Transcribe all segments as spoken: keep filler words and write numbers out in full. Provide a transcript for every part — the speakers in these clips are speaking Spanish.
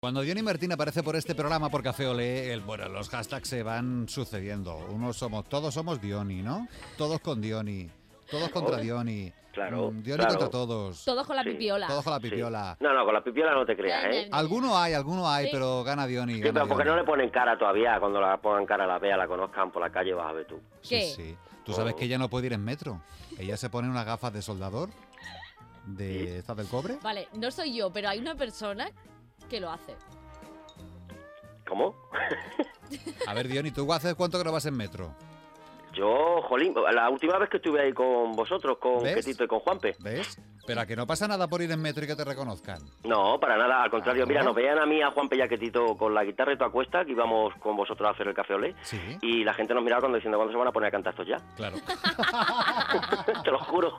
Cuando Diony Martín aparece por este programa por Café Olé, el, bueno, los hashtags se van sucediendo. Unos somos, todos somos Diony, ¿no? Todos con Diony, todos contra Diony. Claro, Mm, Diony claro. contra todos. Todos con la Sí. pipiola. Todos con la Sí. pipiola. No, no, con la pipiola no te creas, ¿eh? Alguno hay, alguno hay, Sí. pero gana Diony. Sí, Gana pero porque Diony. no le ponen cara todavía. Cuando la pongan cara, la vea, la conozcan por la calle, vas a ver tú. Sí, ¿Qué? sí. Tú sabes que ella no puede ir en metro. Ella se pone unas gafas de soldador, de estas del cobre. Vale, no soy yo, pero hay una persona que lo hace. ¿Cómo? A ver, Diony, ¿tú hace cuánto que no vas en metro? Yo, jolín, la última vez que estuve ahí con vosotros, con ¿Ves? Ketito y con Juanpe. ¿ Ves? Pero a que no pasa nada por ir en metro y que te reconozcan. No, para nada, al contrario. Ah, Mira, ¿no? nos veían a mí, a Juanpe y a Ketito con la guitarra y tu acuesta, que íbamos con vosotros a hacer el Café Olé. Sí, Y la gente nos miraba cuando diciendo, ¿cuándo se van a poner a cantar estos ya? claro. Te lo juro.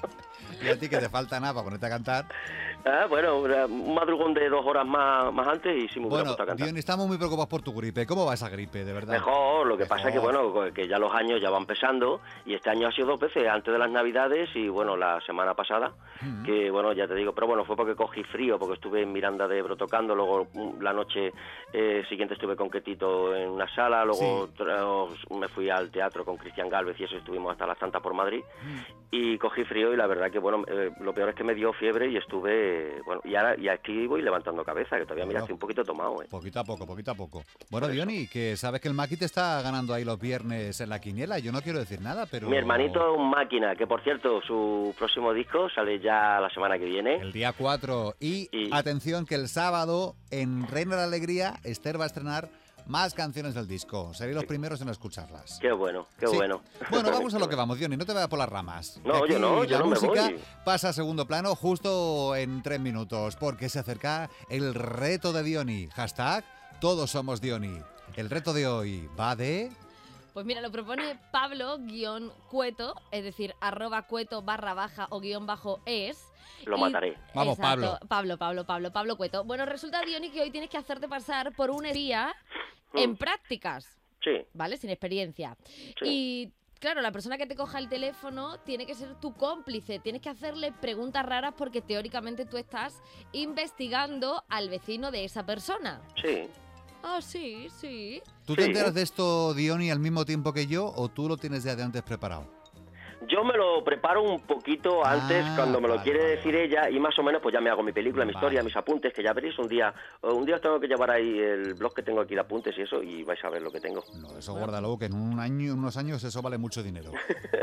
Y a ti que te falta nada para ponerte a cantar. Ah, bueno, un madrugón de dos horas más, más antes y sí me hubiera Bueno, puesto a cantar. Diony, estamos muy preocupados por tu gripe. ¿Cómo va esa gripe, de verdad? Mejor, lo que pasa es que, Mejor. bueno, que ya los años ya van pesando y este año ha sido dos veces, antes de las Navidades y, bueno, la semana pasada, Mm. que, bueno, ya te digo, pero bueno, fue porque cogí frío, porque estuve en Miranda de Ebro tocando, luego mm, la noche eh, siguiente estuve con Ketito en una sala, luego Sí. tra- me fui al teatro con Cristian Galvez y eso, estuvimos hasta las tantas por Madrid Mm. y cogí frío y la verdad que, bueno, eh, lo peor es que me dio fiebre y estuve, eh, bueno, y ahora y aquí voy levantando cabeza, que todavía, mira, Bueno. estoy un poquito tomado, ¿eh? Poquito a poco, poquito a poco. Bueno, Por eso. Diony, que sabes que el Maki te está ganando ahí los viernes en la quiniela. Yo no quiero decir nada, pero... Mi hermanito es un máquina, que por cierto, su próximo disco sale ya la semana que viene. El día cuatro. Y, Y- atención, que el sábado en Reina de la Alegría, Esther va a estrenar más canciones del disco. Seréis los primeros en escucharlas. Qué bueno, qué Sí. bueno. Bueno, vamos a lo que vamos, Diony, no te vayas por las ramas. No, Que aquí yo no, yo la no me música voy. pasa a segundo plano justo en tres minutos, porque se acerca el reto de Diony. Hashtag Todos somos Diony. El reto de hoy va de... Pues mira, lo propone Pablo guión cueto, es decir, arroba cueto barra baja o guión bajo es. Lo Y- mataré. Vamos, Pablo. Pablo, Pablo, Pablo, Pablo Cueto. Bueno, resulta, Diony, que hoy tienes que hacerte pasar por un día Mm. en prácticas, Sí, ¿vale? Sin experiencia. Sí. Y claro, la persona que te coja el teléfono tiene que ser tu cómplice. Tienes que hacerle preguntas raras porque teóricamente tú estás investigando al vecino de esa persona. sí. Ah, sí, sí. ¿Tú te Sí. enteras de esto, Diony, al mismo tiempo que yo o tú lo tienes ya de antes preparado? Yo me lo preparo un poquito antes Ah, cuando me lo vale, quiere vale, decir vale. ella y más o menos pues ya me hago mi película, mi Vale. historia, mis apuntes, que ya veréis un día. Un día os tengo que llevar ahí el blog que tengo aquí de apuntes y eso y vais a ver lo que tengo. No, eso guárdalo, que en un año, en unos años eso vale mucho dinero.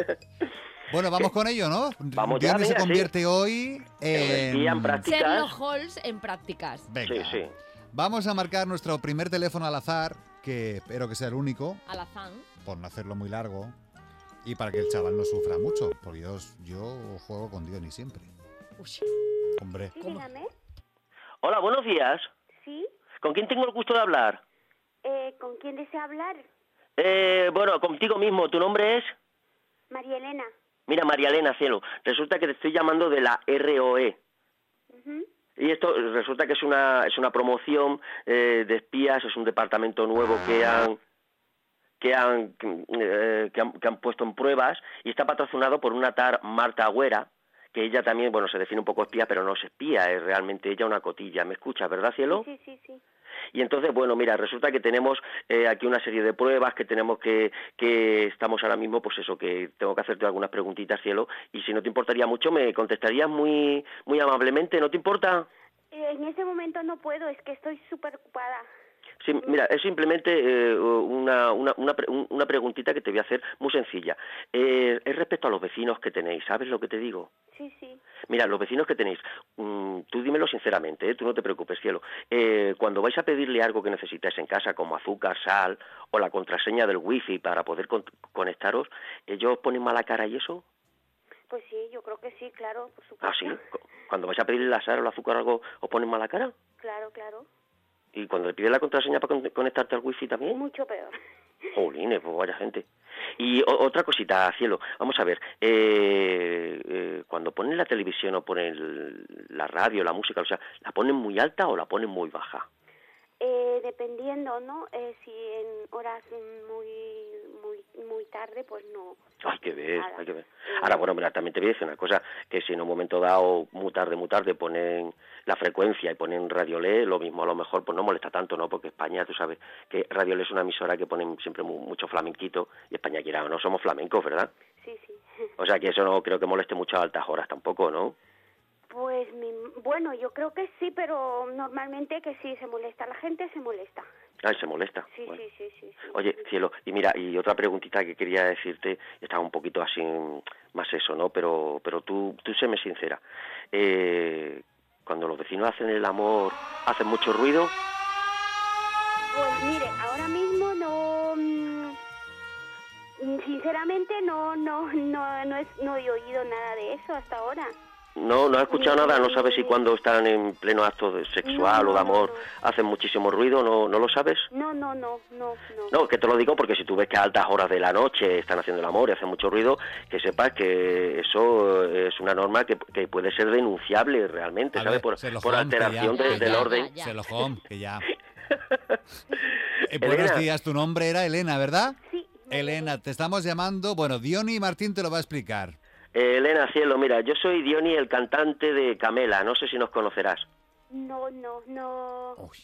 Bueno, vamos con ello, ¿no? Vamos ya, Diony se venga, sí. convierte hoy El día en en... práctica. Sherlock Holmes en prácticas. Venga. Sí, sí. Vamos a marcar nuestro primer teléfono al azar, que espero que sea el único, Alazán. por no hacerlo muy largo, y para que el chaval no sufra mucho, porque yo, yo juego con Diony siempre. Uy, Hombre, Sí, ¿Cómo? dígame. Hola, buenos días. Sí. ¿Con quién tengo el gusto de hablar? Eh, ¿Con quién desea hablar? Eh, bueno, contigo mismo. ¿Tu nombre es? María Elena. Mira, María Elena, cielo. Resulta que te estoy llamando de la R O E. Ujú. Y esto resulta que es una es una promoción eh, de espías, es un departamento nuevo que han que han, eh, que han que han puesto en pruebas y está patrocinado por una tal Marta Agüera, que ella también, bueno, se define un poco espía, pero no es espía, es realmente ella una cotilla. ¿Me escuchas, verdad, cielo? Sí, sí, sí. Y entonces, bueno, mira, resulta que tenemos eh, aquí una serie de pruebas que tenemos que, que estamos ahora mismo, pues eso, que tengo que hacerte algunas preguntitas, cielo, y si no te importaría mucho, me contestarías muy muy amablemente, ¿no te importa? Eh, en ese momento no puedo, es que estoy súper ocupada. Sí, mira, es simplemente eh, una, una, una, pre- una preguntita que te voy a hacer muy sencilla. Eh, es respecto a los vecinos que tenéis, ¿sabes lo que te digo? Sí, sí. Mira, los vecinos que tenéis, mm, tú dímelo sinceramente, ¿eh? Tú no te preocupes, cielo. Eh, cuando vais a pedirle algo que necesitáis en casa, como azúcar, sal o la contraseña del wifi para poder con- conectaros, ¿ellos os ponen mala cara y eso? Pues sí, yo creo que sí, claro, por supuesto. Ah, sí. Cu- Cuando vais a pedirle la sal o el azúcar o algo, ¿os ponen mala cara? Claro, claro. Y cuando le pides la contraseña para con- conectarte al wifi también. Mucho peor. Jolines, pues vaya gente. Y o- otra cosita, cielo, vamos a ver, eh, eh, cuando ponen la televisión o ponen el- la radio, la música, o sea, ¿la ponen muy alta o la ponen muy baja? Eh, dependiendo, ¿no? Eh, si en horas muy, muy muy tarde, pues no. Hay que ver, nada. hay que ver. Eh, Ahora, bueno, mira, también te voy a decir una cosa, que si en un momento dado, muy tarde, muy tarde, ponen la frecuencia y ponen Radio Le, lo mismo a lo mejor pues no molesta tanto, ¿no? Porque España, tú sabes, que Radio Le es una emisora que ponen siempre mu- mucho flamenquito, y España, quiera o no, somos flamencos, ¿verdad? Sí, sí. O sea que eso no creo que moleste mucho a altas horas tampoco, ¿no? Pues, mi, bueno, yo creo que sí, pero normalmente que si se molesta la gente, se molesta. Ah, se molesta. Sí, Bueno. sí, sí, sí, sí. Oye, cielo, y mira, y otra preguntita que quería decirte, estaba un poquito así, más eso, ¿no? Pero pero tú, tú séme sincera. Eh, cuando los vecinos hacen el amor, ¿hacen mucho ruido? Pues mire, ahora mismo no, mm, sinceramente no, no, no, no, es, no he oído nada de eso hasta ahora. No, no has escuchado nada, no sabes si cuando están en pleno acto de sexual No, o de no, amor no. hacen muchísimo ruido, ¿no no lo sabes? No, no, no, no, no. No, que te lo digo porque si tú ves que a altas horas de la noche están haciendo el amor y hacen mucho ruido, que sepas que eso es una norma que, que puede ser denunciable realmente, A ¿sabes? ver, Por, Sherlock por Holmes, que alteración ya- de- Ya, del ya, orden. ya, ya. Sherlock Holmes, que ya. Eh, Elena. buenos días, tu nombre era Elena, ¿verdad? Sí. Elena, te estamos llamando. Bueno, Diony Martín te lo va a explicar. Eh, Elena, cielo, mira, yo soy Diony, el cantante de Camela, no sé si nos conocerás. No, no, no. Uy,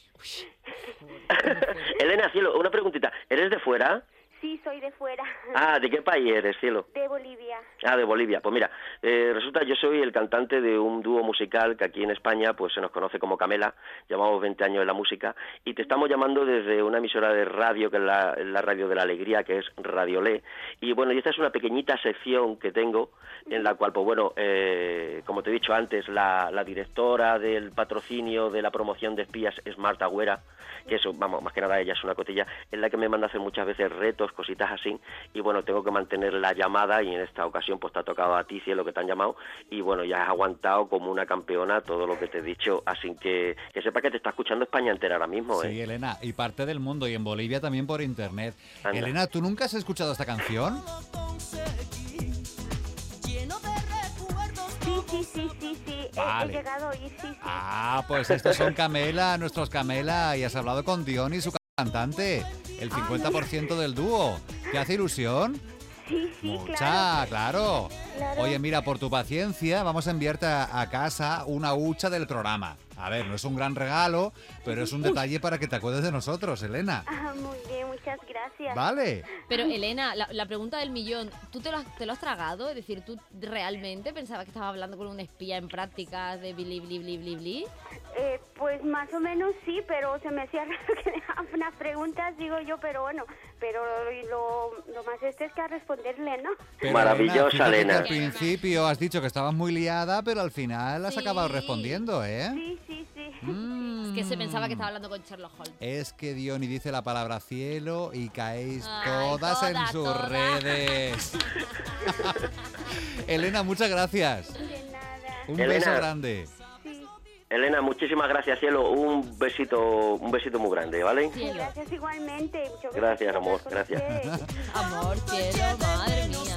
Elena, cielo, una preguntita, ¿eres de fuera? Sí, soy de fuera. Ah, ¿de qué país eres, cielo? De Bolivia. Ah, de Bolivia. Pues mira, eh, resulta yo soy el cantante de un dúo musical que aquí en España pues se nos conoce como Camela, llevamos veinte años en la música y te estamos llamando desde una emisora de radio que es la, la radio de la alegría, que es Radio Le. Y bueno, y esta es una pequeñita sección que tengo en la cual, pues bueno, eh, como te he dicho antes, la, la directora del patrocinio de la promoción de espías es Marta Agüera, que eso, vamos, más que nada ella es una cotilla, es la que me manda a hacer muchas veces retos, cositas así, y bueno, tengo que mantener la llamada y en esta ocasión pues te ha tocado a ti, cielo, que te han llamado, y bueno, ya has aguantado como una campeona todo lo que te he dicho, así que que sepa que te está escuchando España entera ahora mismo, ¿eh? sí, Elena, y parte del mundo, y en Bolivia también por internet. Anda. Elena, ¿tú nunca has escuchado esta canción? Sí, sí, sí, sí, sí. He- He, Vale. llegado a oír, sí, sí. Ah, pues estos son Camela, nuestros Camela, y has hablado con Diony, su cantante, el cincuenta por ciento del dúo. ¿Te hace ilusión? Sí, sí, Mucha, claro. claro. Claro. Oye, mira, por tu paciencia, vamos a enviarte a, a casa una hucha del programa. A ver, no es un gran regalo, pero es un detalle para que te acuerdes de nosotros, Elena. Ah, muy bien, muchas gracias. ¿Vale? Pero Elena, la, la pregunta del millón, ¿tú te lo, has, te lo has tragado? Es decir, ¿tú realmente pensabas que estabas hablando con un espía en prácticas de bli, bli, bli, bli, bli? Eh, pues más o menos sí, pero se me hacía raro que dejaban unas preguntas, digo yo, pero bueno, pero lo, lo más este es que a responderle, ¿no? Pero, Maravillosa, fíjate que Elena. al principio has dicho que estabas muy liada, pero al final has Sí. acabado respondiendo, ¿eh? Sí, sí, sí. Mm. Es que se pensaba que estaba hablando con Sherlock Holmes. Es que Diony dice la palabra cielo y caéis Ay, todas en todas, sus todas. redes. Elena, muchas gracias. De nada. Un Elena. beso grande. Sí. Elena, muchísimas gracias, cielo, un besito, un besito muy grande, ¿vale? Cielo. Gracias igualmente. Mucho gusto Gracias, hablar amor, con gracias. ustedes. Amor, cielo, madre mía.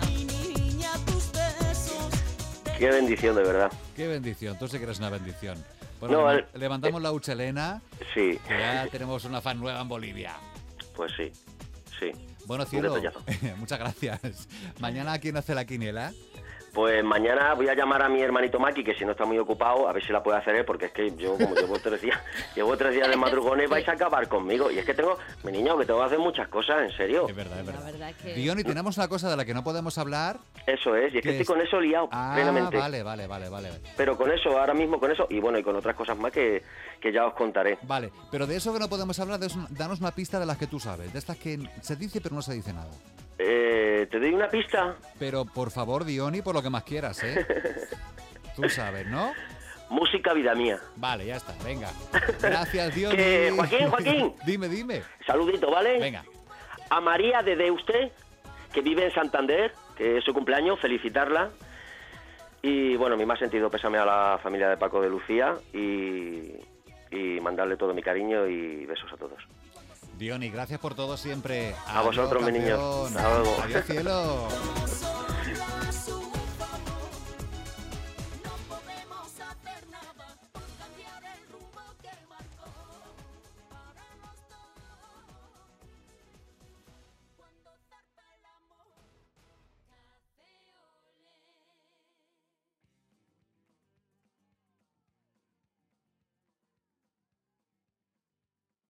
Qué bendición, de verdad. Qué bendición, tú sí que eres una bendición. Bueno, No, le, el- le mandamos la hucha a Elena, Sí, que ya tenemos una fan nueva en Bolivia. pues sí, sí. Bueno, Un cielo, detallazo. muchas gracias. Mañana, ¿quién hace la quiniela? Pues mañana voy a llamar a mi hermanito Maki, que si no está muy ocupado, a ver si la puede hacer él, porque es que yo, como llevo tres días, llevo tres días de madrugones, vais a acabar conmigo. Y es que tengo, mi niño, que tengo que hacer muchas cosas, en serio. Es verdad, es La verdad. verdad es que... Diony, tenemos una cosa de la que no podemos hablar. Eso es, y es que ¿Qué estoy es? con eso liado, Ah, plenamente. vale, vale, vale, vale. Pero con eso, ahora mismo con eso, y bueno, y con otras cosas más que, que ya os contaré. Vale, pero de eso que no podemos hablar, de eso, danos una pista de las que tú sabes, de estas que se dice pero no se dice nada. Eh, ¿Te doy una pista? Pero por favor, Diony, por lo que más quieras, ¿eh? Tú sabes, ¿no? Música, vida mía. Vale, ya está, venga. Gracias, Diony. Que, Joaquín, Joaquín. Dime, dime. Saludito, ¿vale? Venga. A María de Deuste, que vive en Santander, que es su cumpleaños, felicitarla. Y bueno, mi más sentido pésame a la familia de Paco de Lucía y, y mandarle todo mi cariño y besos a todos. Diony, gracias por todo siempre. A vosotros, mi niños. campeón. Hasta luego. Adiós, cielo.